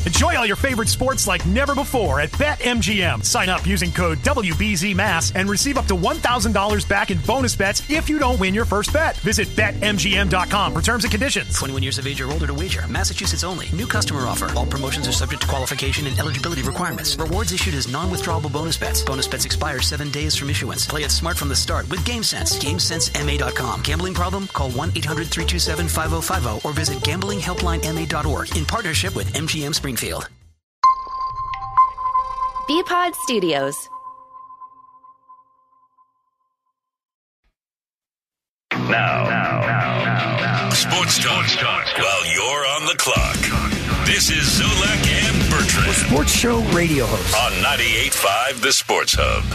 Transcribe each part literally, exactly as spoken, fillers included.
Enjoy all your favorite sports like never before at BetMGM. Sign up using code W B Z M A S and receive up to one thousand dollars back in bonus bets if you don't win your first bet. Visit Bet M G M dot com for terms and conditions. twenty-one years of age or older to wager. Massachusetts only. New customer offer. All promotions are subject to qualification and eligibility requirements. Rewards issued as non-withdrawable bonus bets. Bonus bets expire seven days from issuance. Play it smart from the start with GameSense. GameSense M A dot com. Gambling problem? Call one eight hundred three two seven five zero five zero or visit gambling helpline M A dot org in partnership with M G M Springfield. B-Pod Studios. Now, now, now, now, now. Sports talk, talk while you're on the clock. This is Zolak and Bertrand. A sports show radio host. On ninety-eight point five The Sports Hub.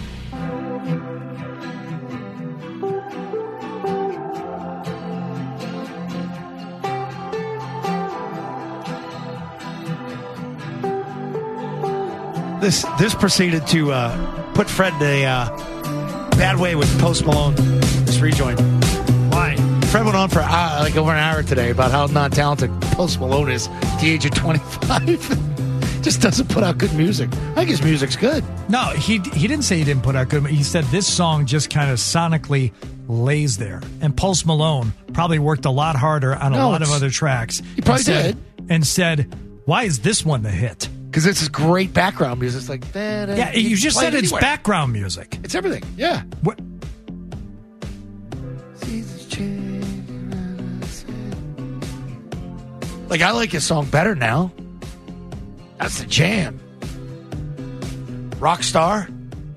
This this proceeded to uh, put Fred in a uh, bad way with Post Malone. Just rejoined. Why? Fred went on for uh, like over an hour today about how non-talented Post Malone is at the age of twenty-five. Just doesn't put out good music. I think his music's good. No, he he didn't say he didn't put out good. He said this song just kind of sonically lays there. And Post Malone probably worked a lot harder on a No, lot of it's- other tracks. He probably and said, did. And said, why is this one the hit? Because it's this great background music. It's like, Yeah, you just said it's anywhere. background music. It's everything. Yeah. What? Like, I like his song better now. That's the jam. Rockstar.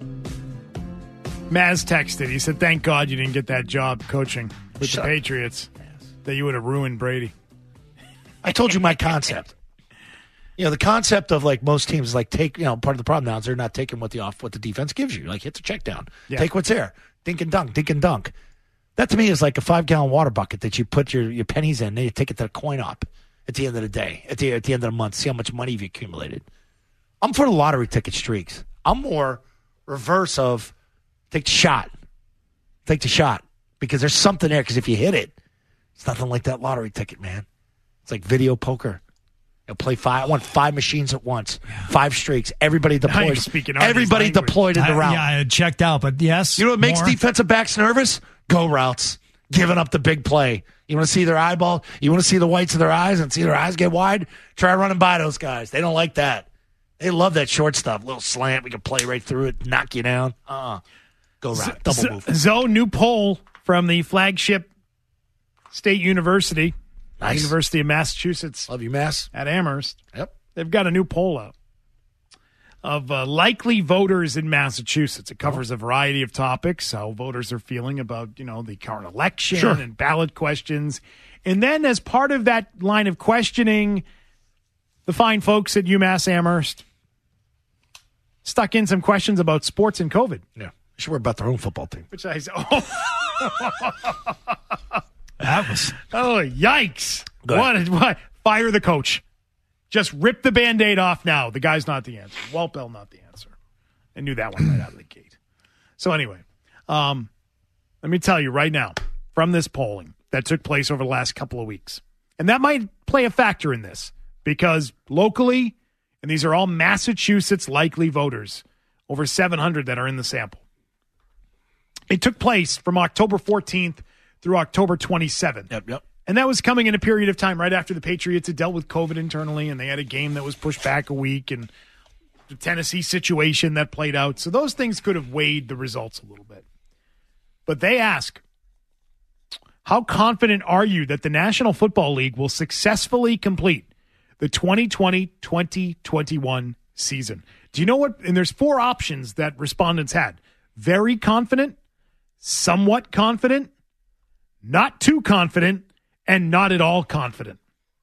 Maz texted. He said, thank God you didn't get that job coaching with Shut the up. Patriots. That you would have ruined Brady. I told you my concept. You know, the concept of like most teams is like take, you know, part of the problem now is they're not taking what the off what the defense gives you. Like hit the check down. Yeah. Take what's there. Dink and dunk, dink and dunk. That to me is like a five gallon water bucket that you put your, your pennies in, then you take it to the coin op at the end of the day, at the at the end of the month, see how much money you've accumulated. I'm for the lottery ticket streaks. I'm more reverse of take the shot. Take the shot. Because there's something there, because if you hit it, it's nothing like that lottery ticket, man. It's like video poker. You'll play five. I want five machines at once. Five streaks. Everybody Now you're deployed. speaking Artie's Everybody language. deployed in the I, route. yeah, I had checked out, but yes. You know what makes more. defensive backs nervous? Go routes. Giving up the big play. You want to see their eyeball? You want to see the whites of their eyes and see their eyes get wide? Try running by those guys. They don't like that. They love that short stuff. Little slant. We can play right through it, knock you down. Uh-uh. Go route. Double Z- move. Zoe, new poll from the flagship state university, Nice. University of Massachusetts Love you, Mass. at Amherst. Yep. They've got a new poll out of uh, likely voters in Massachusetts. It covers a variety of topics, how voters are feeling about, you know, the current election Sure. and ballot questions. And then as part of that line of questioning, the fine folks at UMass Amherst stuck in some questions about sports and COVID. Yeah. They should worry about their own football team. Which I said, oh, That was. oh yikes. Go ahead. What, what? Fire the coach. Just rip the Band-Aid off now. The guy's not the answer. Walt Bell not the answer. I knew that one right out of the gate. So anyway, um, let me tell you right now, from this polling that took place over the last couple of weeks, and that might play a factor in this, because locally, and these are all Massachusetts likely voters, over seven hundred that are in the sample. It took place from October fourteenth through October twenty-seventh. Yep, yep. And that was coming in a period of time right after the Patriots had dealt with COVID internally, and they had a game that was pushed back a week, and the Tennessee situation that played out. So those things could have weighed the results a little bit. But they ask, how confident are you that the National Football League will successfully complete the twenty twenty twenty twenty-one season? Do you know what? And there's four options that respondents had. Very confident, somewhat confident, not too confident, and not at all confident.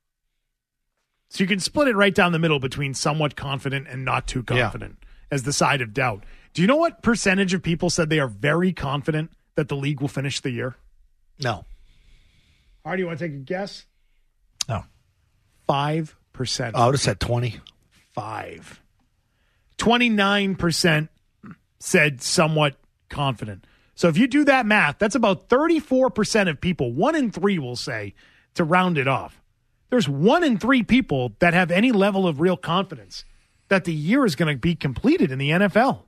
So you can split it right down the middle between somewhat confident and not too confident as the side of doubt. Do you know what percentage of people said they are very confident that the league will finish the year? No. Hardy, you want to take a guess? No. Five percent. Oh, I would have said twenty. Five. twenty-nine percent said somewhat confident. So if you do that math, that's about thirty-four percent of people, one in three will say, to round it off, There's one in three people that have any level of real confidence that the year is going to be completed in the N F L.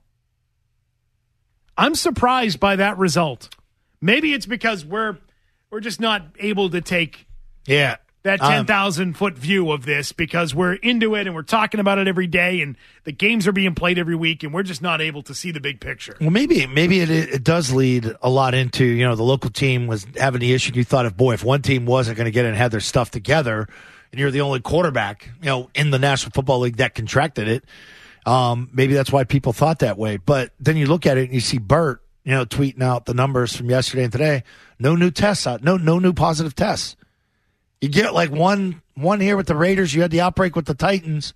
I'm surprised by that result. Maybe it's because we're we're just not able to take yeah. that um, ten thousand foot view of this because we're into it and we're talking about it every day and the games are being played every week and we're just not able to see the big picture. Well, maybe maybe it it does lead a lot into, you know, the local team was having the issue. You thought, if boy, if one team wasn't going to get it and have their stuff together, and you're the only quarterback, you know, in the National Football League that contracted it, um, maybe that's why people thought that way. But then you look at it and you see Burt, you know, tweeting out the numbers from yesterday and today. No new tests out. No no new positive tests. You get like one one here with the Raiders. You had the outbreak with the Titans,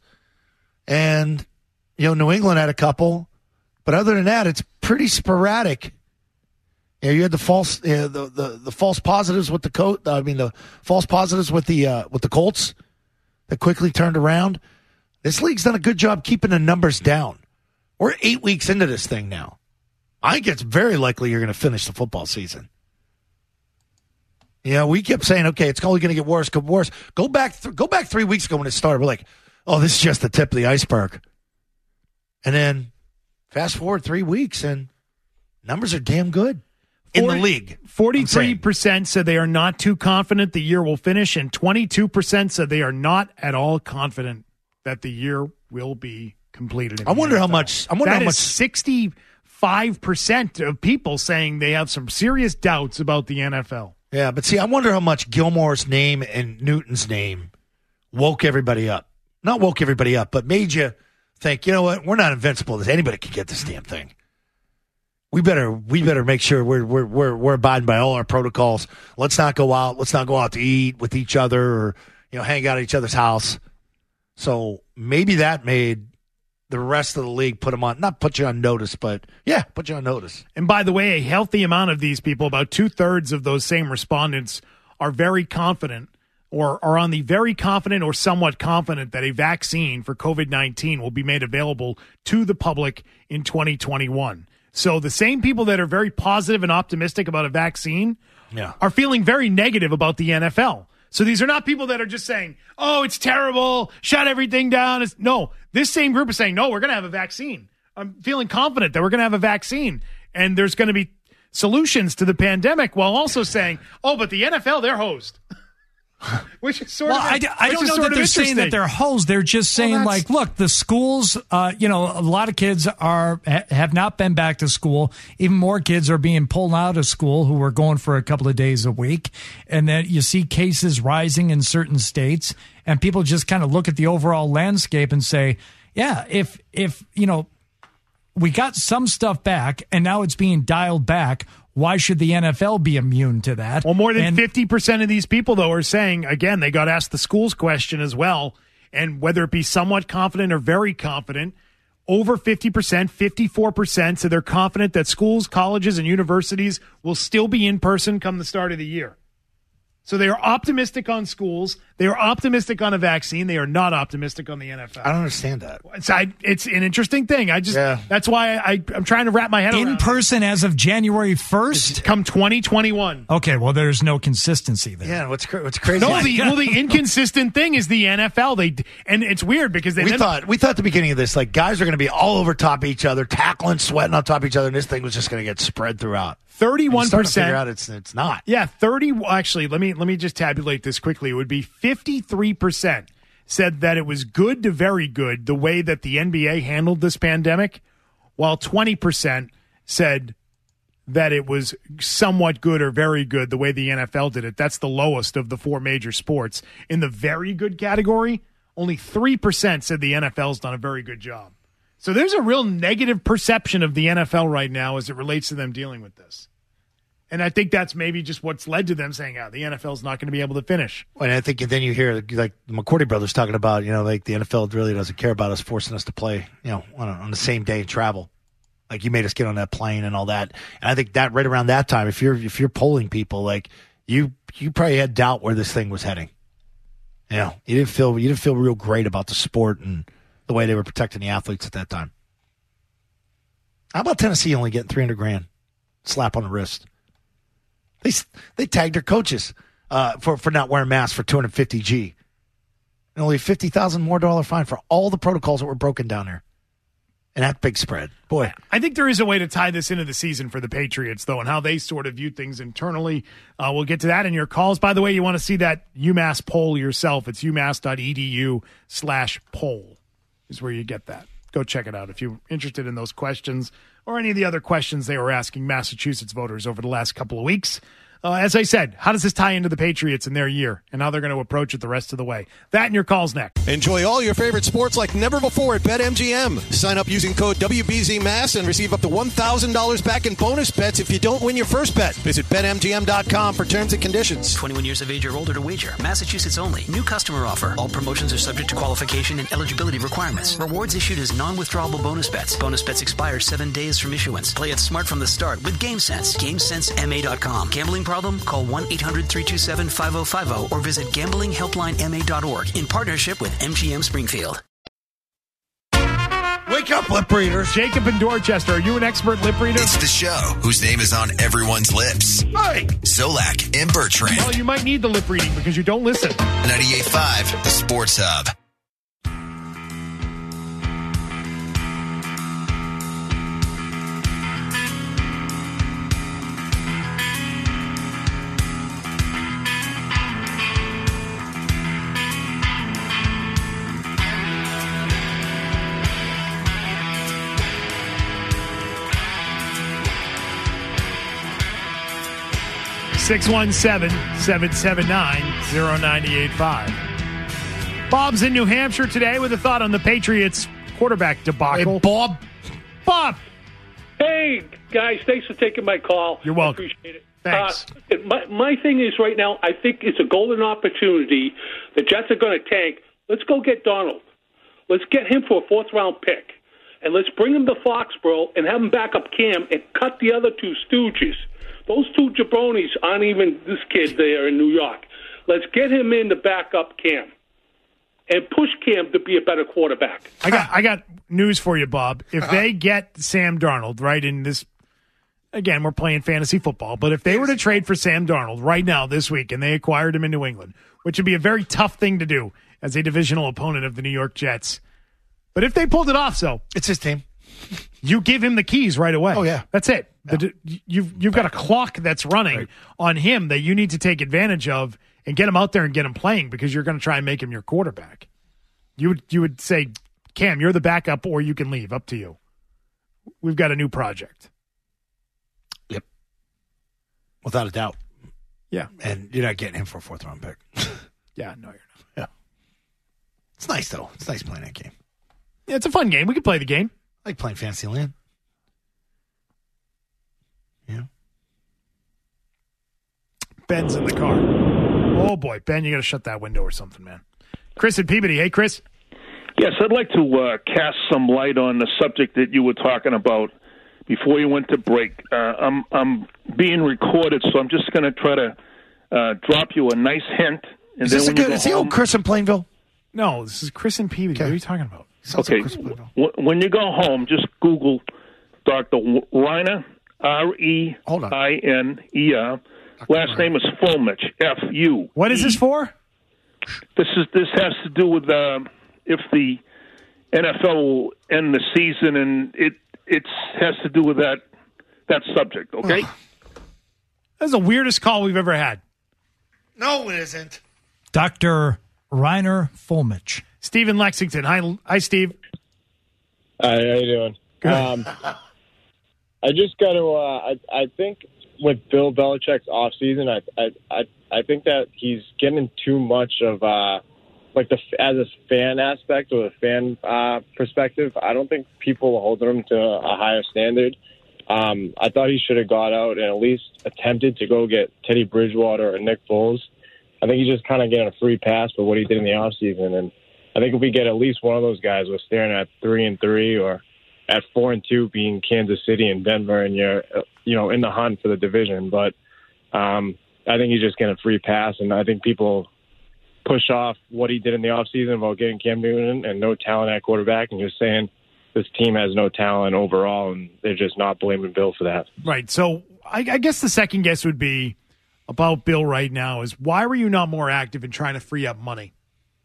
and you know New England had a couple. But other than that, it's pretty sporadic. You know, you had the false uh, the, the the false positives with the coat. I mean, the false positives with the uh, with the Colts that quickly turned around. This league's done a good job keeping the numbers down. We're eight weeks into this thing now. I think it's very likely you're going to finish the football season. You know, we kept saying, okay, it's only going to get worse, get worse. Go back, th- go back three weeks ago when it started. We're like, oh, this is just the tip of the iceberg. And then fast forward three weeks, and numbers are damn good in the league. forty-three percent said they are not too confident the year will finish, and twenty-two percent said they are not at all confident that the year will be completed. I wonder how much. I wonder that how much. sixty-five percent of people saying they have some serious doubts about the N F L. Yeah, but see, I wonder how much Gilmore's name and Newton's name woke everybody up. Not woke everybody up, but made you think, you know what, we're not invincible. Anybody can get this damn thing. We better we better make sure we're we're we're we're abiding by all our protocols. Let's not go out. Let's not go out to eat with each other or, you know, hang out at each other's house. So maybe that made the rest of the league put them on, not put you on notice, but yeah, put you on notice. And by the way, a healthy amount of these people, about two thirds of those same respondents, are very confident or are on the very confident or somewhat confident that a vaccine for COVID nineteen will be made available to the public in twenty twenty-one. So the same people that are very positive and optimistic about a vaccine yeah. are feeling very negative about the N F L. So these are not people that are just saying, oh, it's terrible, shut everything down. It's, no, this same group is saying, no, we're going to have a vaccine. I'm feeling confident that we're going to have a vaccine and there's going to be solutions to the pandemic, while also saying, oh, but the N F L, they're hosed. Which is sort well, of I, I don't know that they're saying that they're hosed. They're just saying, well, like, look, the schools, uh, you know, a lot of kids are ha- have not been back to school. Even more kids are being pulled out of school who are going for a couple of days a week. And then you see cases rising in certain states, and people just kind of look at the overall landscape and say, yeah, if, if you know, we got some stuff back and now it's being dialed back, why should the N F L be immune to that? Well, more than and, fifty percent of these people, though, are saying, again, they got asked the schools question as well, and whether it be somewhat confident or very confident, over fifty percent, fifty-four percent, so they're confident that schools, colleges, and universities will still be in person come the start of the year. So they are optimistic on schools. They are optimistic on a vaccine. They are not optimistic on the N F L. I don't understand that. It's, I, it's an interesting thing. I just yeah. That's why I, I'm trying to wrap my head in around in person it. as of January first? Come twenty twenty-one. Okay, well, there's no consistency there. Yeah, what's what's crazy? No, the, well, the inconsistent thing is the N F L. They and it's weird because they we then, thought we thought at the beginning of this, like, guys are going to be all over top of each other, tackling, sweating on top of each other, and this thing was just going to get spread throughout. Thirty-one percent. Figure out it's it's not. Yeah, thirty. Actually, let me let me just tabulate this quickly. It would be fifty-three percent said that it was good to very good the way that the N B A handled this pandemic, while twenty percent said that it was somewhat good or very good the way the N F L did it. That's the lowest of the four major sports. In the very good category, only three percent said the N F L's done a very good job. So there's a real negative perception of the N F L right now as it relates to them dealing with this. And I think that's maybe just what's led to them saying, oh, the N F L's not going to be able to finish. And I think then you hear, like, the McCourty brothers talking about, you know, like, the N F L really doesn't care about us forcing us to play, you know, on, a, on the same day and travel. Like, you made us get on that plane and all that. And I think that right around that time, if you're if you're polling people, like, you you probably had doubt where this thing was heading. You know, you didn't feel you didn't feel real great about the sport and the way they were protecting the athletes at that time. How about Tennessee only getting three hundred grand? Slap on the wrist. They they tagged their coaches uh, for, for not wearing masks for two hundred fifty G. And only fifty thousand dollars more dollar fine for all the protocols that were broken down there. And that big spread. Boy. I think there is a way to tie this into the season for the Patriots, though, and how they sort of view things internally. Uh, we'll get to that in your calls. By the way, you want to see that UMass poll yourself. It's umass.edu slash poll is where you get that. Go check it out if you're interested in those questions or any of the other questions they were asking Massachusetts voters over the last couple of weeks. Uh, as I said, how does this tie into the Patriots in their year and how they're going to approach it the rest of the way? That and your calls next. Enjoy all your favorite sports like never before at BetMGM. Sign up using code W B Z M A S and receive up to one thousand dollars back in bonus bets if you don't win your first bet. Visit Bet M G M dot com for terms and conditions. twenty-one years of age or older to wager. Massachusetts only. New customer offer. All promotions are subject to qualification and eligibility requirements. Rewards issued as non-withdrawable bonus bets. Bonus bets expire seven days from issuance. Play it smart from the start with GameSense. GameSense M A dot com. Gambling problem? Call one eight hundred three two seven five oh five oh or visit gambling helpline M A dot org in partnership with M G M Springfield. Wake up, lip readers. Jacob in Dorchester, are you an expert lip reader? It's the show whose name is on everyone's lips. Hey. Zolak and Bertrand. Well, you might need the lip reading because you don't listen. ninety-eight point five, the Sports Hub. six one seven, seven seven nine, oh nine eight five. Bob's in New Hampshire today with a thought on the Patriots quarterback debacle. Hey, Bob. Bob. Hey, guys, thanks for taking my call. You're welcome. I appreciate it. Thanks. Uh, my, my thing is right now, I think it's a golden opportunity. The Jets are going to tank. Let's go get Donald. Let's get him for a fourth-round pick. And let's bring him to Foxborough and have him back up Cam and cut the other two stooges. Those two jabronis aren't even this kid there in New York. Let's get him in to back up Cam and push Cam to be a better quarterback. I got I got news for you, Bob. If they get Sam Darnold, right, in this, again, we're playing fantasy football, but if they were to trade for Sam Darnold right now this week and they acquired him in New England, which would be a very tough thing to do as a divisional opponent of the New York Jets, but if they pulled it off, so It's his team. you give him the keys right away. Oh, yeah. That's it. Yeah. The, you've you've got a clock that's running Right. on him that you need to take advantage of and get him out there and get him playing because you're going to try and make him your quarterback. You would you would say, Cam, you're the backup or you can leave. Up to you. We've got a new project. Yep. Without a doubt. Yeah. And you're not getting him for a fourth round pick. Yeah, no, you're not. Yeah. It's nice, though. It's nice playing that game. Yeah, it's a fun game. We could play the game. I like playing Fantasyland. Yeah. Ben's in the car. Oh, boy. Ben, you got to shut that window or something, man. Chris at Peabody. Hey, Chris. Yes, I'd like to uh, cast some light on the subject that you were talking about before you went to break. Uh, I'm, I'm being recorded, so I'm just going to try to uh, drop you a nice hint. And Is then this when a you good, go is he home, old Chris in Plainville? No, this is Chris and Peabody. Okay. What are you talking about? Sounds Okay, like Chris in Plainville. w- when you go home, just Google Doctor Reiner, R E I N E R. Last name is Fulmich, F U. What is this for? This is this has to do with uh, if the N F L will end the season, and it it has to do with that that subject. Okay, That's the weirdest call we've ever had. No, it isn't. Doctor Reiner Fulmich. Steve in Lexington. Hi, hi, Steve. Hi, how you doing? Good. Um, I just got to. Uh, I I think with Bill Belichick's offseason, I I I I think that he's getting too much of uh, like the as a fan aspect or the fan uh, perspective. I don't think people are holding him to a higher standard. Um, I thought he should have got out and at least attempted to go get Teddy Bridgewater or Nick Foles. I think he's just kind of getting a free pass for what he did in the offseason. And I think if we get at least one of those guys, we're staring at three and three or at four and two being Kansas City and Denver, and you're, you know, in the hunt for the division. But um, I think he's just getting a free pass. And I think people push off what he did in the offseason about getting Cam Newton and no talent at quarterback and just saying this team has no talent overall, and they're just not blaming Bill for that. Right. So I, I guess the second guess would be about Bill right now is why were you not more active in trying to free up money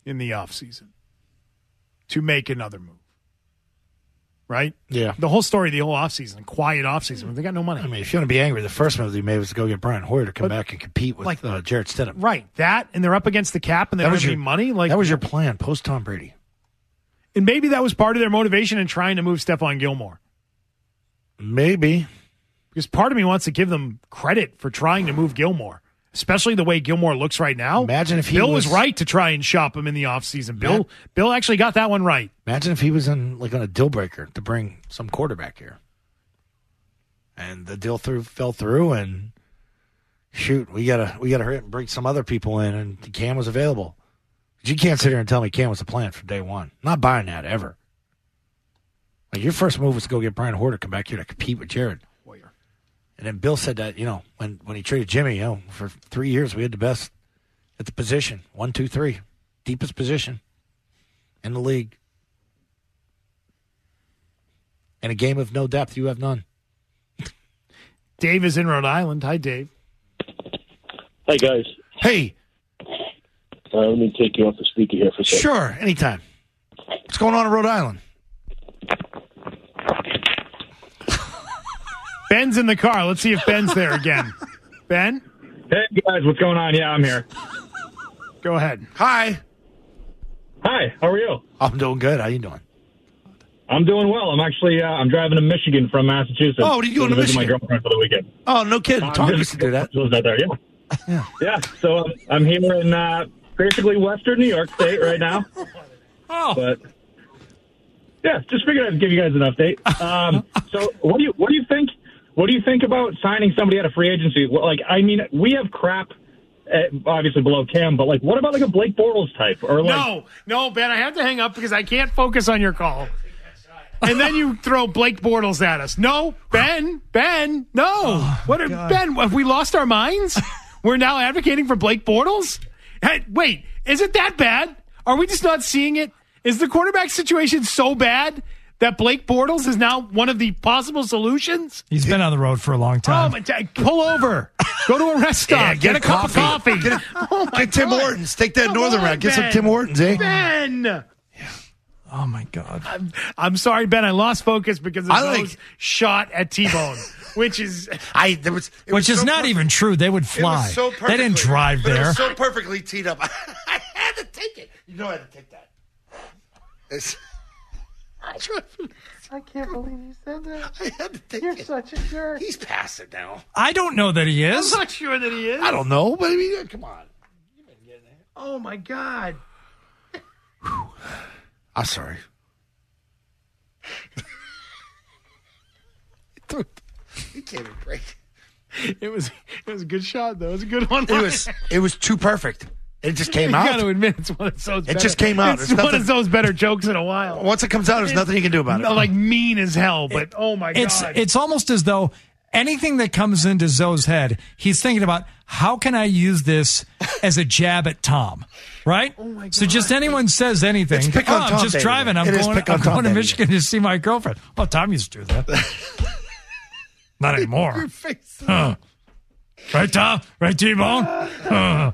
in the offseason to make another move. Right? Yeah. The whole story of the whole offseason, quiet offseason, they got no money. I mean, if you want to be angry, the first move they made was to go get Brian Hoyer to come But, back and compete with like, uh, Jarrett Stidham. Right. That, and they're up against the cap, and they That don't was have your- any money. Like That was your plan, post Tom Brady. And maybe that was part of their motivation in trying to move Stephon Gilmore. Maybe. Because part of me wants to give them credit for trying to move Gilmore, especially the way Gilmore looks right now. Imagine if he Bill was, was- right to try and shop him in the offseason. Bill Matt- Bill actually got that one right. Imagine if he was in like on a deal breaker to bring some quarterback here. And the deal through fell through, and shoot, we gotta we gotta hurry up and bring some other people in, and Cam was available. But you can't sit here and tell me Cam was the plan from day one. I'm not buying that ever. Like your first move was to go get Brian Hoyer to come back here to compete with Jared. Hoyer. And then Bill said that, you know, when, when he traded Jimmy, you know, for three years we had the best at the position. One, two, three. Deepest position in the league. In a game of no depth, you have none. Dave is in Rhode Island. Hi, Dave. Hi, guys. Hey. Uh, let me take you off the speaker here for a second. Sure, anytime. What's going on in Rhode Island? Ben's in the car. Let's see if Ben's there again. Ben? Hey, guys. What's going on? Yeah, I'm here. Go ahead. Hi. Hi. How are you? I'm doing good. How you doing? I'm doing well. I'm actually uh, I'm driving to Michigan from Massachusetts. Oh, what are you doing to to visit Michigan? my girlfriend for the weekend. Oh, no kidding. Uh, Tom just- used to do that. Lives out there, yeah. Yeah. Yeah. So um, I'm here in uh, basically Western New York State right now. Oh. But yeah, just figured I'd give you guys an update. Um, so what do you what do you think? What do you think about signing somebody out of free agency? Well, like, I mean, we have crap, uh, obviously below Cam, but like, what about like a Blake Bortles type or like? No, no, Ben, I have to hang up because I can't focus on your call. And then you throw Blake Bortles at us. No, Ben, Ben, no. Oh, what are, Ben, have we lost our minds? We're now advocating for Blake Bortles? Hey, wait, is it that bad? Are we just not seeing it? Is the quarterback situation so bad that Blake Bortles is now one of the possible solutions? He's been on the road for a long Oh, time. my, t- pull over. Go to a rest stop. Yeah, get, get a cup of coffee. Get, a, oh my get Tim God. Hortons. Take that Come northern on, route. Get some Ben. Tim Hortons, eh? Ben. Oh, my God. I'm, I'm sorry, Ben. I lost focus because of I like- those shot at T-Bone, which is I there was it Which was is so not per- even true. They would It fly. was so They didn't perfectly- drive but It there. was so perfectly teed up. I had to take it. You know I had to take that. It's, I can't believe you said that. I had to take You're it. such a jerk. He's past it now. I don't know that he I'm is. not sure that he is. I don't know, but I mean, come on. Oh my God. I'm sorry. You can't even break. It was it was a good shot though. It was a good one. It was it was too perfect. It just came you out. got to admit it's one of those. It better, just came out. It's There's one nothing- of those better jokes in a while. Once it comes out, there's nothing you can do about it. Like mean as hell, but oh my It's God. it's almost as though anything that comes into Zoe's head, he's thinking about how can I use this as a jab at Tom, right? Oh my God. So just anyone says anything, It's pick oh, on I'm Tom just Day driving. today. I'm It is going. pick on I'm Tom going to Day Michigan to see my girlfriend. Oh, Tom used to do that. Not anymore. Your face. Huh. Right, Tom? Right, T-Bone? Huh.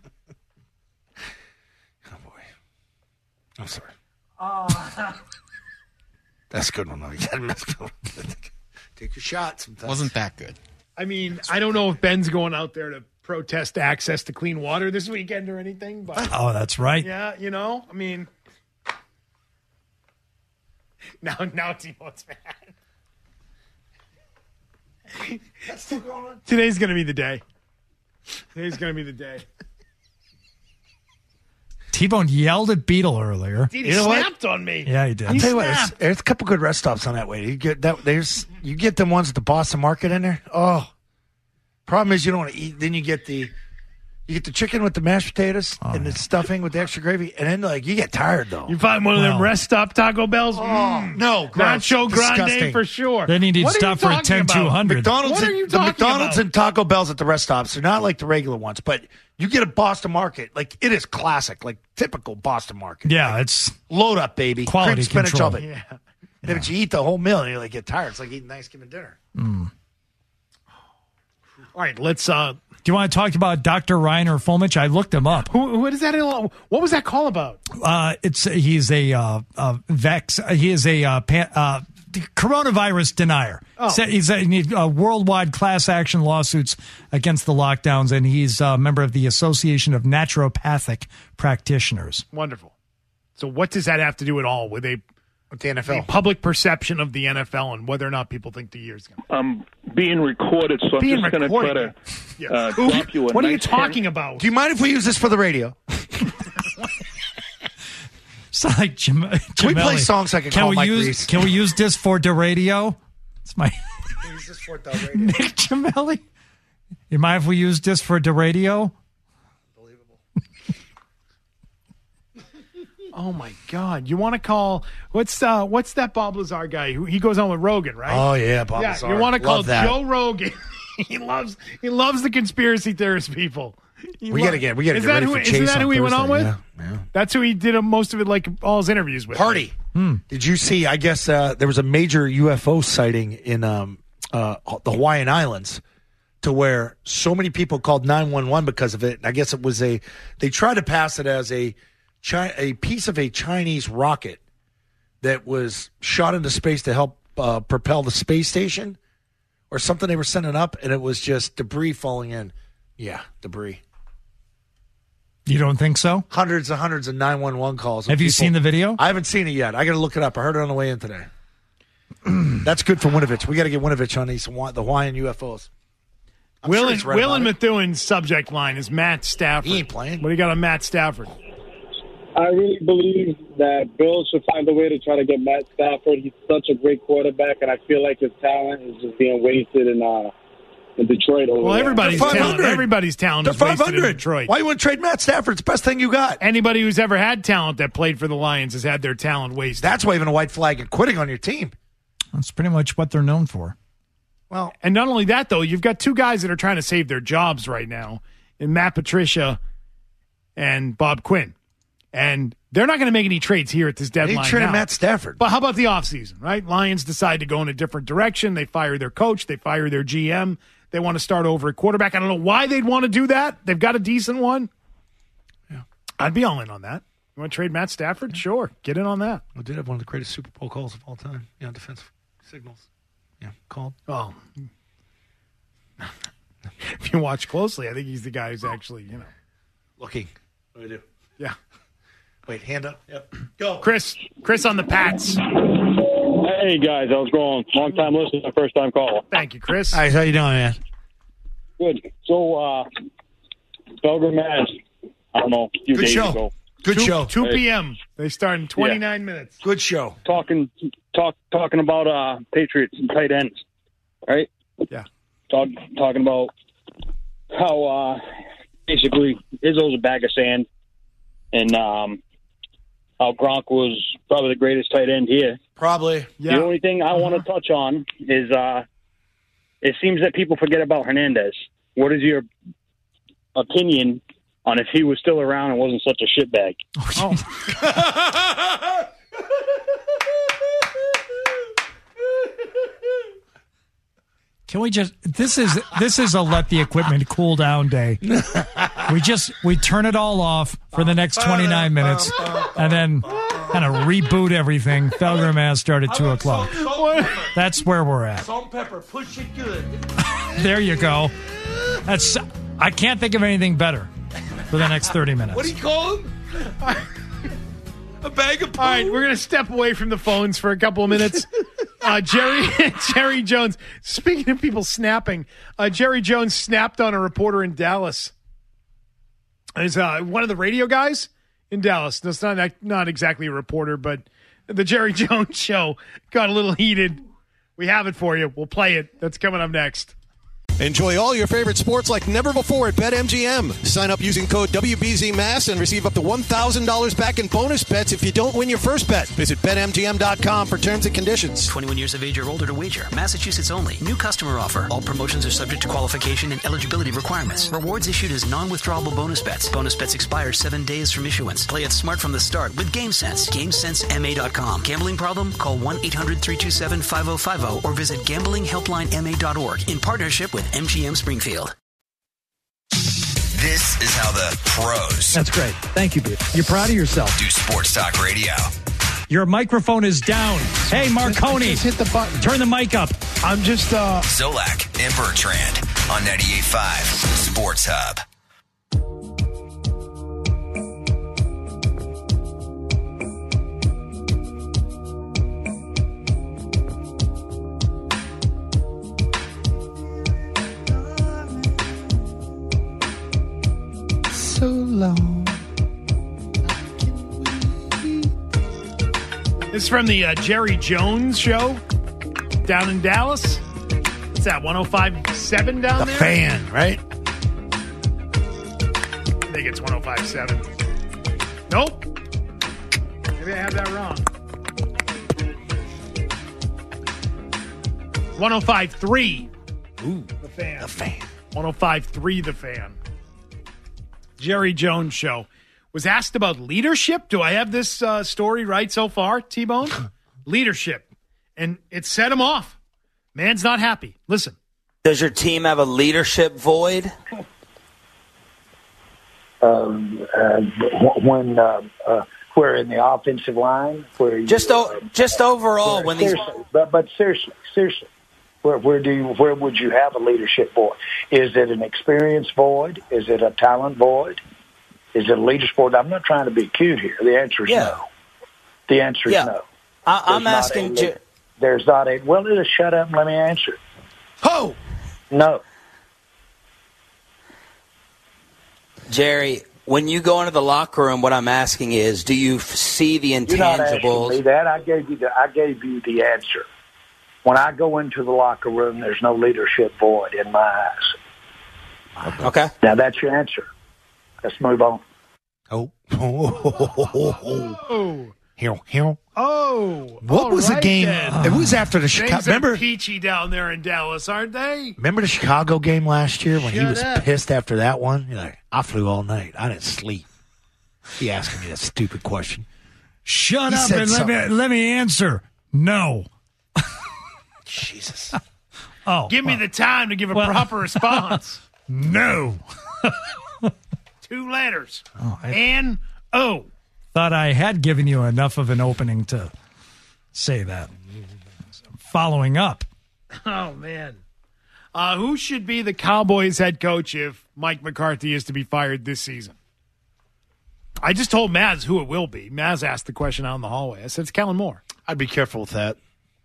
Oh boy, I'm sorry. Uh, That's a good one though. You gotta mess with it. Take your shot sometimes. Wasn't that good? I mean, I don't know if Ben's going out there to protest access to clean water this weekend or anything, but Oh, that's right. yeah, you know, I mean, now now T-Bone's mad. That's still going on. Today's gonna be the day. Today's gonna be the day. T-Bone yelled at Beetle earlier. Dude, he You know what? snapped on me. Yeah, he did. I'll He tell you what, snapped. there's, there's a couple good rest stops on that way. You get that. There's you get them ones at the Boston Market in there. Oh, problem is you don't want to eat. Then you get the you get the chicken with the mashed potatoes Oh, and the stuffing with the extra gravy, and then like you get tired though. You find one of them Well. rest stop Taco Bells? Mm. no, gross. Nacho Grande Disgusting. for sure. Then you need What are stop for a talking ten two about? hundred. McDonald's, What are and- you the talking McDonald's about? and Taco Bells at the rest stops are not like the regular ones, but you get a Boston Market, like it is classic, like typical Boston Market. Yeah, it's Load up, baby. Quality Cream spinach control. oven. Yeah. And if you eat the whole meal and you like get tired, it's like eating Thanksgiving dinner. All right, let's uh Do you want to talk about Doctor Reiner Fulmich? I looked him up. Who, what is that? What was that call about? Uh, it's he's a uh, uh, vex. He is a uh, pan, uh, coronavirus denier. Oh. So he's a, he, uh, worldwide class action lawsuits against the lockdowns, and he's a member of the Association of Naturopathic Practitioners. Wonderful. So what does that have to do at all with a, with the N F L? Public perception of the N F L and whether or not people think the year's going to I'm being recorded, so I'm Being just going to try recorded. to Yes. uh, Who- drop you a what are you nice talking hint. about? Do you mind if we use this for the radio? It's like Jam- Can we play Jamelli. songs I can Can call we Mike use? Reese? Can we use this for the radio? It's my Use this for the radio. Nick Jamelli. You mind if we use this for the radio? Oh my God! You want to call what's uh what's that Bob Lazar guy who he goes on with Rogan, right? Oh yeah, Bob yeah. Lazar. You want to call Love that. Joe Rogan? he loves he loves the conspiracy theorist people. He We lo- gotta get we gotta Is get that ready who? for Isn't Chase that on who he went on with? Thursday. Yeah, yeah. That's who he did a, most of it, like all his interviews with. Party. Did you see? I guess uh, there was a major U F O sighting in um, uh, the Hawaiian Islands, to where so many people called nine one one because of it. And I guess it was a. They tried to pass it as a Chi- a piece of a Chinese rocket that was shot into space to help uh, propel the space station, or something they were sending up, and it was just debris falling in. Yeah, debris. You don't think so? Hundreds and hundreds of nine one one calls. Have you People- seen the video? I haven't seen it yet. I got to look it up. I heard it on the way in today. That's good for Winovich. We got to get Winovich on these Hawa- the Hawaiian U F Os. I'm Will sure and, he's right Will about and it. Methuen subject line is Matt Stafford. He ain't playing. What do you got on Matt Stafford? I really believe that Bill should find a way to try to get Matt Stafford. He's such a great quarterback, and I feel like his talent is just being wasted in uh, in Detroit. Over Well, there. everybody's They're talent. five hundred. Everybody's talent They're is wasted five in hundred. Detroit. Why you want to trade Matt Stafford? It's the best thing you got. Anybody who's ever had talent that played for the Lions has had their talent wasted. That's waving a white flag and quitting on your team. That's pretty much what they're known for. Well, and not only that, though, you've got two guys that are trying to save their jobs right now, in Matt Patricia and Bob Quinn. And they're not going to make any trades here at this they deadline traded now. Matt Stafford. But how about the offseason, right? Lions decide to go in a different direction. They fire their coach. They fire their G M. They want to start over at quarterback. I don't know why they'd want to do that. They've got a decent one. Yeah. I'd be all in on that. You want to trade Matt Stafford? Sure. Get in on that. We did have one of the greatest Super Bowl calls of all time. Yeah, defensive signals. Yeah, called. Oh. If you watch closely, I think he's the guy who's actually, you know. Looking. What do we do? Yeah. Wait, hand up. Yep. Go. Chris. Chris on the Pats. Hey, guys. How's it going? Long time listener, first time caller. Thank you, Chris. Hi, how you doing, man? Good. So, uh, Belgrade, Mass, I don't know, a few Good days show. ago. Good two, show. two p.m. They start in twenty-nine minutes. Good show. Talking talk, talking about uh, Patriots and tight ends, right? Yeah. Talk, talking about how uh, basically Izzo's a bag of sand, and um, how Gronk was probably the greatest tight end here. Probably. Yeah. The only thing I want to touch on is uh, it seems that people forget about Hernandez. What is your opinion on if he was still around and wasn't such a shitbag? Oh. Can we just this is this is a let the equipment cool down day. We just we turn it all off for the next twenty-nine minutes and then kind of reboot everything. Felger Mass start at two o'clock. That's where we're at. Salt and pepper, push it good. There you go. That's I can't think of anything better for the next thirty minutes. What do you call him? A bag of poo. All right, we're going to step away from the phones for a couple of minutes. Uh, Jerry Jerry Jones, speaking of people snapping, uh, Jerry Jones snapped on a reporter in Dallas. He's uh, one of the radio guys in Dallas. That's not, not exactly a reporter, but the Jerry Jones show got a little heated. We have it for you. We'll play it. That's coming up next. Enjoy all your favorite sports like never before at BetMGM. Sign up using code W B Z Mass and receive up to one thousand dollars back in bonus bets if you don't win your first bet. Visit Bet M G M dot com for terms and conditions. twenty-one years of age or older to wager. Massachusetts only. New customer offer. All promotions are subject to qualification and eligibility requirements. Rewards issued as non-withdrawable bonus bets. Bonus bets expire seven days from issuance. Play it smart from the start with GameSense. GameSense M A dot com. Gambling problem? Call one eight hundred three two seven five oh five oh or visit gambling helpline M A dot org in partnership with M G M Springfield. This is how the pros That's great. Thank you, Beef. You're proud of yourself. do sports talk radio. Your microphone is down. Hey, Marconi. Just hit the button. Turn the mic up. I'm just, uh... Zolak and Bertrand on ninety-eight point five Sports Hub. So long. This is from the uh, Jerry Jones show down in Dallas. What's that, one oh five point seven down The there? Fan, right? I think it's one oh five point seven. Nope. Maybe I have that wrong. one oh five point three. Ooh. The Fan. The Fan. one oh five point three The Fan. Jerry Jones show. Was asked about leadership. Do I have this uh, story right so far, T-Bone? Leadership. And it set him off. Man's not happy. Listen. Does your team have a leadership void? Um, uh, when uh, uh, we're in the offensive line, where you, Just o- uh, just overall, when these seriously, but but seriously, seriously, where where do you, where would you have a leadership void? Is it an experience void? Is it a talent void? Is it a leadership void? I'm not trying to be cute here. The answer is Yeah. no. The answer is Yeah. no. I- I'm There's not asking. a- Jer- There's not a. Well, just shut up and let me answer. Oh, no. Jerry, when you go into the locker room, what I'm asking is, do you f- see the You're not asking me intangibles? that. I gave you the. I gave you the answer. When I go into the locker room, there's no leadership void in my eyes. Okay. Now that's your answer. Let's move on. Oh. Oh. Here, here. Oh. What all was the right game? then. It was after the Things Chicago. are Remember, peachy down there in Dallas, aren't they? remember the Chicago game last year when he Shut was up. pissed after that one? You're like, I flew all night. I didn't sleep. He asking me that stupid question. Shut He up said and let me, something. let me answer. No. Jesus. Oh. Give me the time to give a well- proper response. No. Two letters. Oh, I- N O. Thought I had given you enough of an opening to say that. Following up. Oh, man. Uh, who should be the Cowboys head coach if Mike McCarthy is to be fired this season? I just told Maz who it will be. Maz asked the question out in the hallway. I said it's Kellen Moore. I'd be careful with that.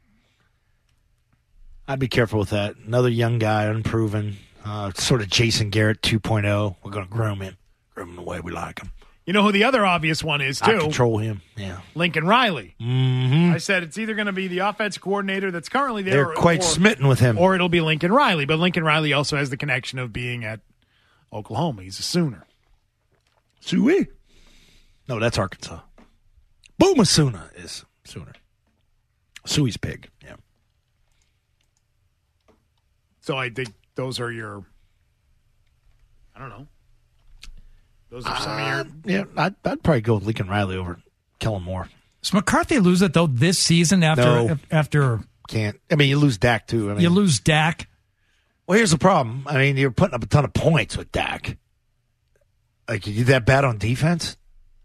I'd be careful with that. Another young guy, unproven, uh, sort of Jason Garrett two point oh. We're going to groom him. Groom him the way we like him. You know who the other obvious one is, I too? control him. Yeah. Lincoln Riley. Mm-hmm. I said it's either going to be the offensive coordinator that's currently there. They're quite or, smitten with him. Or it'll be Lincoln Riley. But Lincoln Riley also has the connection of being at Oklahoma. He's a Sooner. Suey? No, that's Arkansas. Boomasuna is Sooner. Suey's pig. Yeah. So I think those are your, I don't know. Those are some Uh, of your. yeah, I'd, I'd probably go with Lincoln Riley over Kellen Moore. Does McCarthy lose it, though, this season after No. after Can't. I mean, you lose Dak, too. I mean, you lose Dak? Well, here's the problem. I mean, you're putting up a ton of points with Dak. Like, you that bad on defense?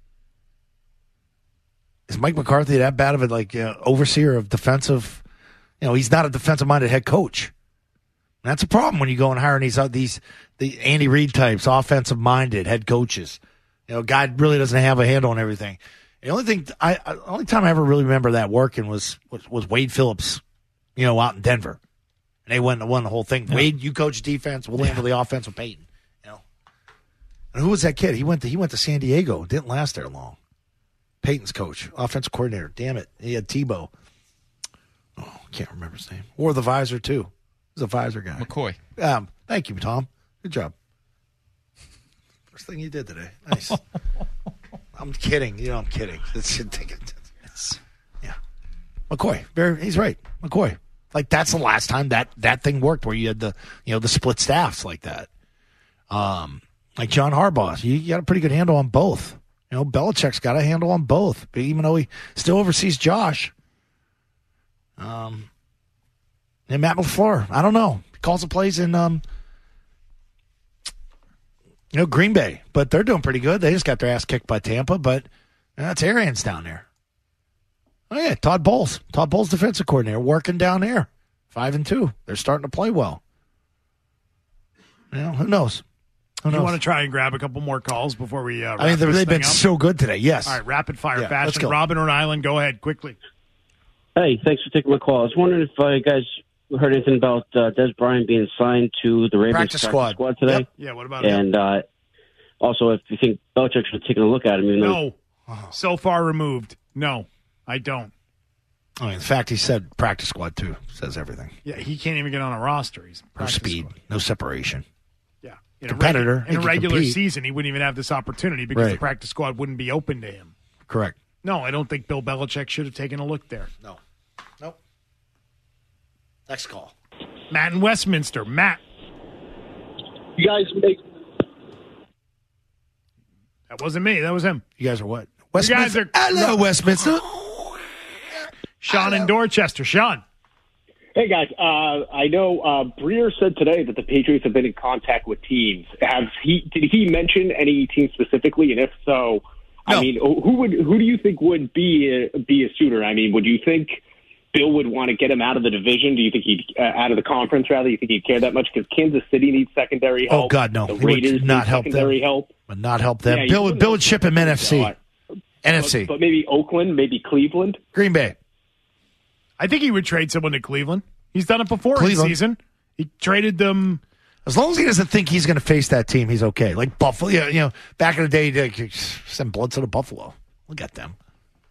Is Mike McCarthy that bad of a, like, uh, overseer of defensive? You know, he's not a defensive-minded head coach. And that's a problem when you go and hire these, uh, these the Andy Reid types, offensive-minded head coaches. You know, guy really doesn't have a handle on everything. The only thing, I, I the only time I ever really remember that working was was, was Wade Phillips, you know, out in Denver. And they went and won the whole thing. Yeah. Wade, you coach defense. We'll handle the offense with Peyton. You know, and who was that kid? He went to he went to San Diego. Didn't last there long. Peyton's coach, offensive coordinator. Damn it, he had Tebow. Oh, can't remember his name. Or the visor too. He was a visor guy. McCoy. Um, thank you, Tom. Good job. First thing you did today. Nice. I'm kidding. You know, I'm kidding. It's, it's, yeah. McCoy. Very, he's right. McCoy. Like, that's the last time that, that thing worked where you had the, you know, the split staffs like that. Um, like John Harbaugh. You, you got a pretty good handle on both. You know, Belichick's got a handle on both. But even though he still oversees Josh. Um, and Matt LaFleur. I don't know. He calls the plays in, um, You know, Green Bay, but they're doing pretty good. They just got their ass kicked by Tampa, but that's Arians down there. Oh, yeah, Todd Bowles. Todd Bowles, defensive coordinator, working down there. Five and two. They're starting to play well. You know, who knows? Who knows? You want to try and grab a couple more calls before we uh, wrap I mean, this they've been thing up? so good today, yes. All right, rapid fire Yeah, let's fashion. go. Robin, Rhode Island, go ahead, quickly. Hey, thanks for taking my call. I was wondering if uh, you guys heard anything about uh, Des Bryant being signed to the Ravens Practice squad. today. Yep. Yeah, what about And uh, also, if you think Belichick should have taken a look at him. Even though No. So far removed. No, I don't. I mean, the fact he said practice squad, too, says everything. Yeah, he can't even get on a roster. He's No practice speed, squad. no separation. Yeah. In Competitor. A regu- He in a can regular compete. season, he wouldn't even have this opportunity because the Right. practice squad wouldn't be open to him. Correct. No, I don't think Bill Belichick should have taken a look there. No. Nope. Next call. Matt in Westminster. Matt. You guys make That wasn't me. That was him. You guys are what? You guys are. Hello, Westminster. Sean in Dorchester. Sean. Hey guys, uh, I know uh, Breer said today that the Patriots have been in contact with teams. Have he? Did he mention any team specifically? And if so, No. I mean, who would who do you think would be a, be a suitor? I mean, would you think Bill would want to get him out of the division? Do you think he'd uh, out of the conference rather? Do you think he'd care that much? Because Kansas City needs secondary help. Oh, God, no. The He would Raiders not need help them. secondary help. Would not help them. Yeah, you Bill, would, wouldn't Bill would ship him N F C. Uh, N F C. But, but maybe Oakland, maybe Cleveland. Green Bay. I think he would trade someone to Cleveland. He's done it before in Cleveland. season. He traded them. As long as he doesn't think he's going to face that team, he's okay. Like Buffalo, you know, you know back in the day, they send Bledsoe to Buffalo. Look at them.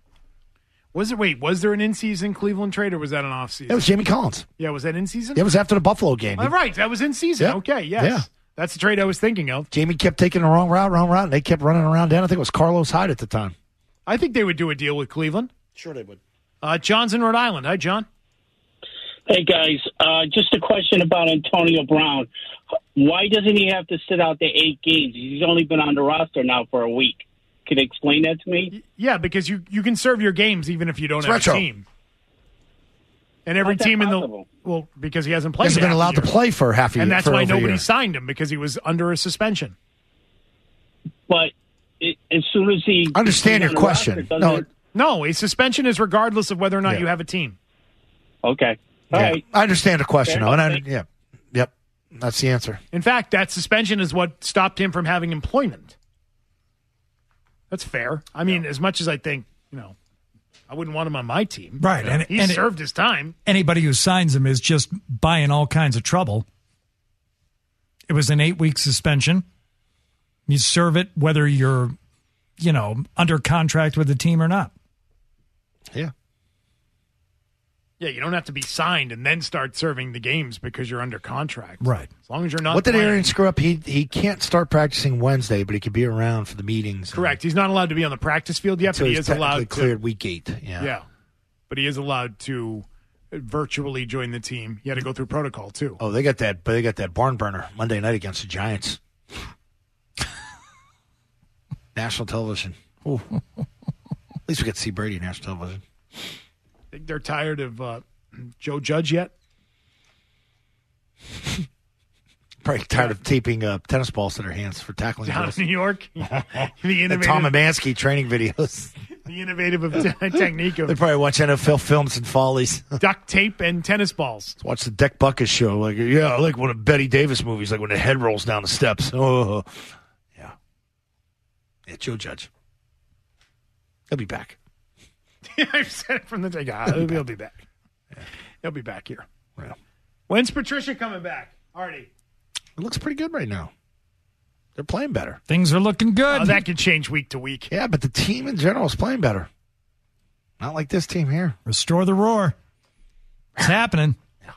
Was it? Wait, was there an in-season Cleveland trade or was that an off-season? That was Jamie Collins. Yeah, was that in-season? It was after the Buffalo game. All right, that was in-season. Yeah. Okay, yes. Yeah. That's the trade I was thinking of. Jamie kept taking the wrong route, wrong route, and they kept running around down. I think it was Carlos Hyde at the time. I think they would do a deal with Cleveland. Sure they would. Uh, John's in Rhode Island. Hi, John. Hey, guys, uh, just a question about Antonio Brown. Why doesn't he have to sit out the eight games? He's only been on the roster now for a week. Can you explain that to me? Yeah, because you, you can serve your games even if you don't It's have retro. a team. And every How's that team in the possible? well, because he hasn't He played. hasn't been half allowed the to year. play for half a year. and that's for why over a nobody year. signed him because he was under a suspension. But it, as soon as he Understand he's your on the roster, question. doesn't No, it- No, a suspension is regardless of whether or not Yeah. you have a team. Okay. All Yeah. right. I understand the question, Fair though, and I, enough. yeah, yep, that's the answer. In fact, that suspension is what stopped him from having employment. That's fair. I mean, as much as I think, you know, I wouldn't want him on my team. Right, You know, and- he and it- served his time. Anybody who signs him is just buying all kinds of trouble. It was an eight-week suspension. You serve it whether you're, you know, under contract with the team or not. Yeah. Yeah, you don't have to be signed and then start serving the games because you're under contract. Right. As long as you're not. What did playing. Arian screw up? He he can't start practicing Wednesday, but he could be around for the meetings. Correct. He's not allowed to be on the practice field yet, Until but he he's is technically allowed to. cleared week eight. Yeah. Yeah. But he is allowed to virtually join the team. He had to go through protocol, too. Oh, they got that. But they got that barn burner Monday night against the Giants. National television. Ooh. At least we get to see Brady on national television. Think they're tired of uh, Joe Judge yet? Probably tired of taping uh, tennis balls to their hands for tackling Down girls. in New York? the The innovative, Tom Amansky training videos. the innovative of te- technique They of probably watch N F L films and follies. duct tape and tennis balls. Watch the Deck Buckus show. Like, yeah, I like one of Betty Davis movies, like when the head rolls down the steps. Oh, yeah. Yeah, Joe Judge. He'll be back. I've said it from the take. Ah, he'll, he'll be back. Yeah. He'll be back here. Yeah. When's Patricia coming back? Artie. It looks pretty good right now. They're playing better. Things are looking good. Oh, that could change week to week. Yeah, but the team in general is playing better. Not like this team here. Restore the roar. It's happening.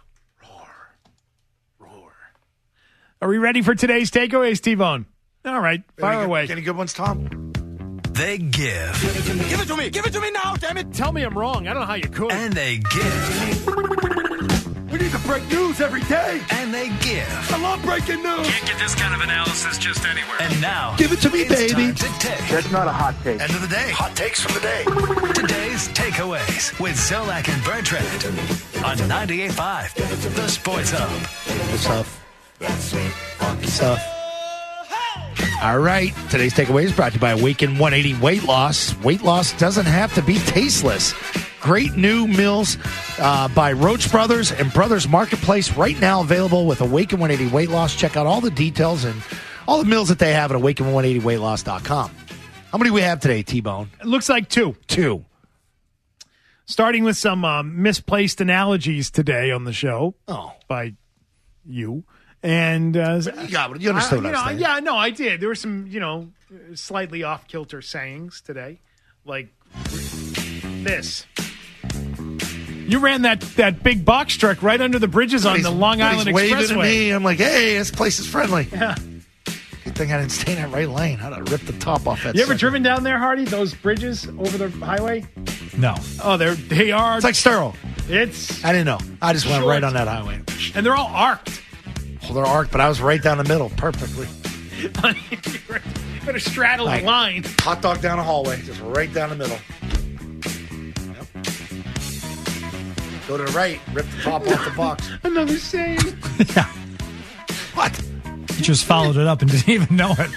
Are we ready for today's takeaways, T-Bone? All right, fire Any good- away. Any good ones, Tom? They give. Give it to me. Give it to me now, damn it. Tell me I'm wrong. I don't know how you could. And they give. We need to break news every day. And they give. I love breaking news. Can't get this kind of analysis just anywhere. And now, Give it to me, it's baby. time to take. That's not a hot take. End of the day. Hot takes from the day. Today's takeaways with Zolak and Bertrand on ninety-eight point five, The Sports Hub. It's tough. It's tough. All right. Today's takeaway is brought to you by Awaken one eighty Weight Loss. Weight loss doesn't have to be tasteless. Great new meals uh, by Roach Brothers and Brothers Marketplace right now available with Awaken one eighty Weight Loss. Check out all the details and all the meals that they have at awaken one eighty weight loss dot com. How many do we have today, T-Bone? It looks like two. Two. Starting with some um, misplaced analogies today on the show. Oh. By you. And uh, you got it. You understood I, what I was saying. Yeah, no, I did. There were some, you know, slightly off-kilter sayings today. Like this. You ran that, that big box truck right under the bridges on He's- the Long Island he's waving Expressway. at me. I'm like, hey, this place is friendly. Yeah. Good thing I didn't stay in that right lane. I'd have ripped the top off that You ever sucker. driven down there, Hardy? Those bridges over the highway? No. Oh, they're they are. It's like Sterling. It's I didn't know. I just went short. right on that highway. And they're all arced. Well, they're arced, but I was right down the middle perfectly. You're going to straddle Like, the line. Hot dog down a hallway, just right down the middle. Yep. Go to the right, rip the top off the box. Another saying. Yeah. What? You just followed it up and didn't even know it.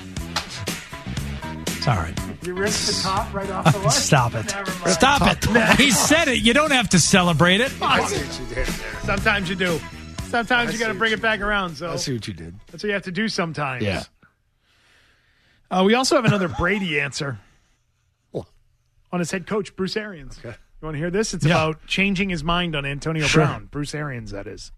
It's all right. You ripped the top right off the line. Stop it. Never mind. Stop it. He said it. You don't have to celebrate it. I see what you did there. Sometimes you do. Sometimes I you got to see bring what it back around. So I see what you did. that's what you have to do sometimes. Yeah. Uh, we also have another Brady answer on his head coach, Bruce Arians. Okay. You want to hear this? It's Yeah. about changing his mind on Antonio Sure. Brown. Bruce Arians, that is.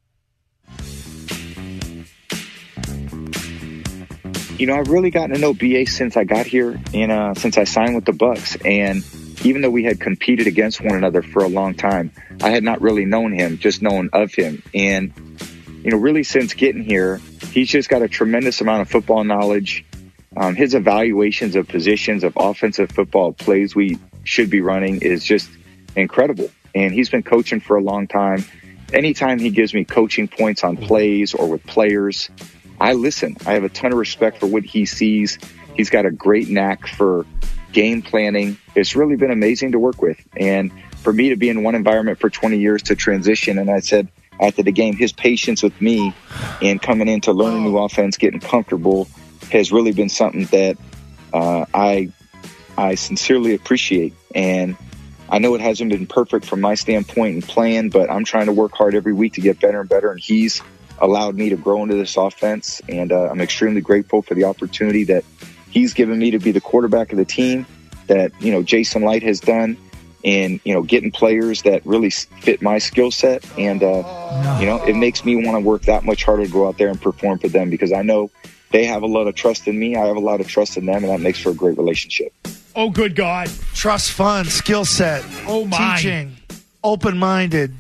You know, I've really gotten to know B A since I got here and uh, since I signed with the Bucks. And even though we had competed against one another for a long time, I had not really known him, just known of him. And, you know, really since getting here, he's just got a tremendous amount of football knowledge. Um, his evaluations of positions, of offensive football plays we should be running is just incredible. And he's been coaching for a long time. Anytime he gives me coaching points on plays or with players, I listen. I have a ton of respect for what he sees. He's got a great knack for game planning. It's really been amazing to work with. And for me to be in one environment for twenty years to transition, and I said after the game, his patience with me and coming in to learn a new offense, getting comfortable, has really been something that uh, I I sincerely appreciate. And I know it hasn't been perfect from my standpoint and plan, but I'm trying to work hard every week to get better and better. And he's allowed me to grow into this offense. And uh, I'm extremely grateful for the opportunity that he's given me to be the quarterback of the team, that, you know, Jason Light has done in, you know, getting players that really fit my skill set. And, uh, you know, it makes me want to work that much harder to go out there and perform for them, because I know they have a lot of trust in me. I have a lot of trust in them, and that makes for a great relationship. Oh, good God. Trust fund, skill set, Oh, my. teaching, open-minded.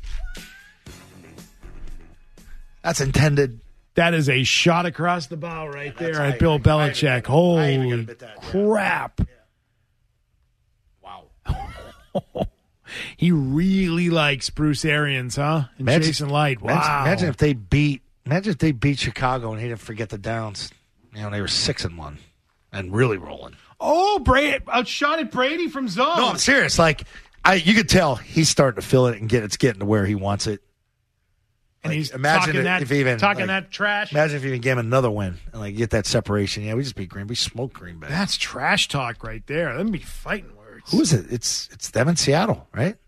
That's intended. That is a shot across the bow right there That's at high. Bill I ain't even Belichick. gonna- I ain't even Holy gonna bit that. crap. Wow. He really likes Bruce Arians, huh? And Imagine- Jason Light. Wow. Imagine, imagine if they beat. Imagine if they beat Chicago and he didn't forget the downs. You know, they were six and one, and really rolling. Oh, Brady, a shot at Brady from zone. No, I'm serious. Like I, you could tell he's starting to feel it and get it's getting to where he wants it. and Like, he's imagine talking it- that, if he even, talking like, that trash. Imagine if you even gave him another win and like get that separation. Yeah, we just beat Green. We smoked Green Bay. That's trash talk right there. Them be fighting words. Who is it? It's it's them in Seattle, right?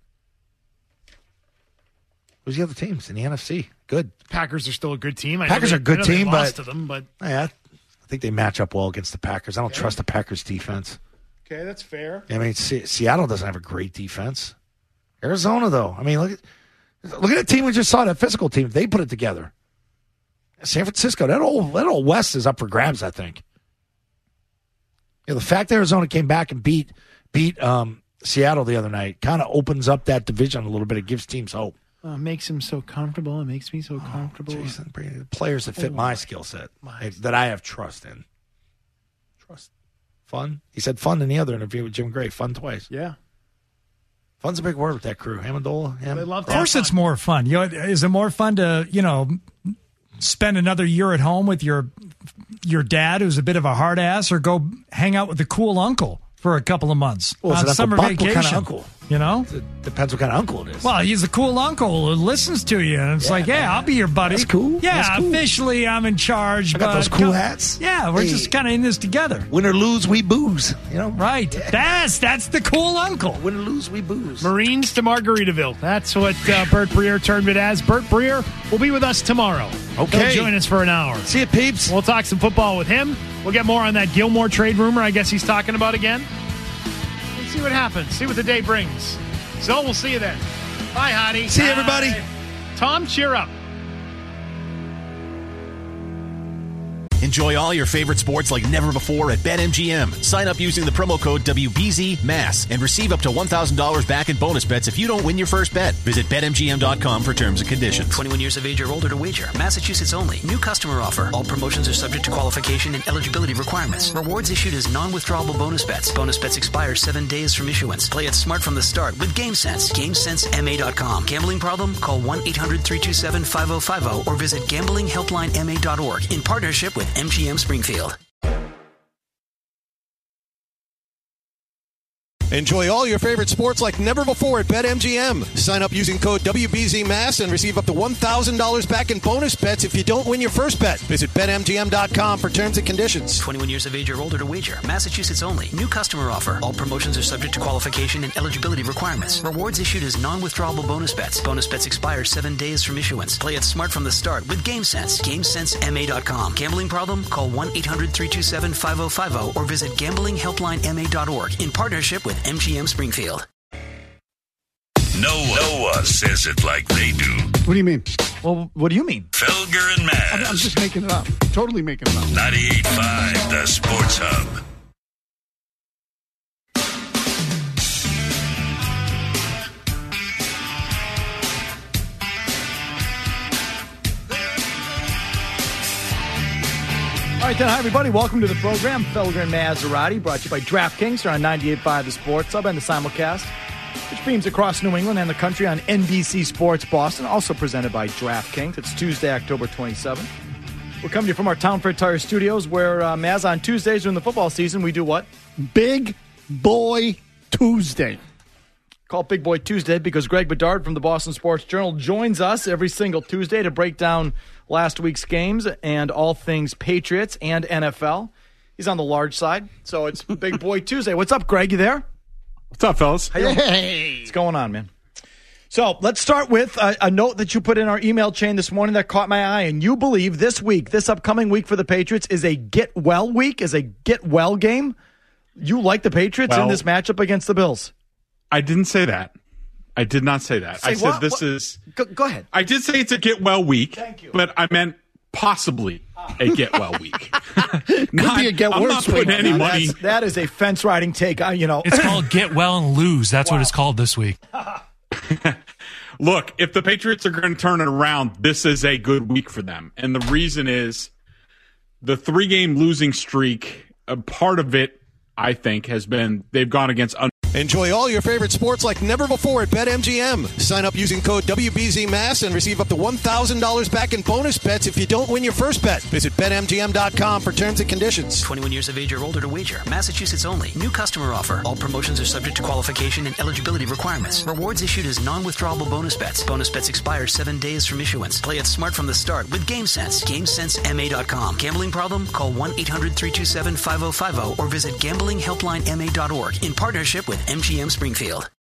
Who's the other teams in the N F C? Good. Packers are still a good team. I know Packers they- are a good I know they team, lost but to them, but yeah, I think they match up well against the Packers. I don't trust the Packers defense. okay, that's fair. I mean, Se- Seattle doesn't have a great defense. Arizona, though, I mean, look at look at the team we just saw. That physical team, they put it together. San Francisco, that old that old West is up for grabs. I think. You know, the fact that Arizona came back and beat beat um, Seattle the other night kind of opens up that division a little bit. It gives teams hope. Uh, makes him so comfortable. It makes me so comfortable. Jason Brady, players that fit Oh, my skill set, my- that I have trust in. Trust, fun. He said fun in the other interview with Jim Gray. Fun twice. Yeah. Fun's a big word with that crew. Amendola. Him. They love Of course, it's more fun. You know, is it more fun to you know spend another year at home with your your dad, who's a bit of a hard ass, or go hang out with the cool uncle for a couple of months Well, is on it Uncle summer Buck? What vacation? kind of uncle? You know? It depends what kind of uncle it is. Well, he's a cool uncle who listens to you. And it's Yeah, like, yeah, man. I'll be your buddy. That's cool. Yeah, That's cool. officially I'm in charge. I got but those cool come- hats. Yeah, we're Hey. just kind of in this together. Win or lose, we booze. You know? Right. That's that's the cool uncle. Win or lose, we booze. Marines to Margaritaville. That's what uh, Bert Breer termed it as. Bert Breer will be with us tomorrow. Okay. He'll join us for an hour. See you, peeps. We'll talk some football with him. We'll get more on that Gilmore trade rumor I guess he's talking about again. Let's see what happens. See what the day brings. So we'll see you then. Bye, Hottie. See you, everybody. Bye. Tom, cheer up. Enjoy all your favorite sports like never before at BetMGM. Sign up using the promo code W B Z M A S and receive up to one thousand dollars back in bonus bets if you don't win your first bet. Visit Bet M G M dot com for terms and conditions. twenty-one years of age or older to wager. Massachusetts only. New customer offer. All promotions are subject to qualification and eligibility requirements. Rewards issued as non-withdrawable bonus bets. Bonus bets expire seven days from issuance. Play it smart from the start with GameSense. GameSense M A dot com. Gambling problem? Call one eight hundred three two seven five zero five zero or visit gambling helpline M A dot org in partnership with M G M Springfield. Enjoy all your favorite sports like never before at BetMGM. Sign up using code W B Z M A S and receive up to one thousand dollars back in bonus bets if you don't win your first bet. Visit Bet M G M dot com for terms and conditions. twenty-one years of age or older to wager. Massachusetts only. New customer offer. All promotions are subject to qualification and eligibility requirements. Rewards issued as non-withdrawable bonus bets. Bonus bets expire seven days from issuance. Play it smart from the start with GameSense. GameSense M A dot com. Gambling problem? Call one eight hundred three two seven five zero five zero or visit gambling helpline M A dot org in partnership with M G M Springfield. No, no one says it like they do. What do you mean? Well, what do you mean? Felger and Maz. I'm, I'm just making it up. Totally making it up. ninety-eight point five, the Sports Hub. All right, then, hi, everybody. Welcome to the program. Felger and Maserati, brought to you by DraftKings here on ninety-eight point five The Sports Hub and the simulcast, which beams across New England and the country on N B C Sports Boston, also presented by DraftKings. It's Tuesday, October twenty-seventh. We're coming to you from our Town Fair Tire Studios, where, uh, Maz, on Tuesdays during the football season, we do what? Big Boy Tuesday. Call it Big Boy Tuesday because Greg Bedard from the Boston Sports Journal joins us every single Tuesday to break down last week's games and all things Patriots and N F L. He's on the large side, so it's Big Boy Tuesday. What's up, Greg? You there? What's up, fellas? How you doing? Hey. What's going on, man? So let's start with a, a note that you put in our email chain this morning that caught my eye, and you believe this week, this upcoming week for the Patriots, is a get-well week, is a get-well game. You like the Patriots Well, in this matchup against the Bills? I didn't say that. I did not say that. Say I said what? this What? is. Go, go ahead. I did say it's a get well week. Thank you. But I meant possibly a get well week. Could be a get I'm worse not putting week. any Now, money. that's- That is a fence riding take. Uh, you know, It's called get well and lose. That's what it's called this week. Look, if the Patriots are going to turn it around, this is a good week for them. And the reason is the three game losing streak, a part of it, I think, has been they've gone against. Un- Enjoy all your favorite sports like never before at BetMGM. Sign up using code W B Z M A S and receive up to one thousand dollars back in bonus bets if you don't win your first bet. Visit Bet M G M dot com for terms and conditions. twenty-one years of age or older to wager. Massachusetts only. New customer offer. All promotions are subject to qualification and eligibility requirements. Rewards issued as non-withdrawable bonus bets. Bonus bets expire seven days from issuance. Play it smart from the start with GameSense. GameSense M A dot com. Gambling problem? Call one eight hundred three two seven five zero five zero or visit gambling helpline M A dot org in partnership with M G M Springfield.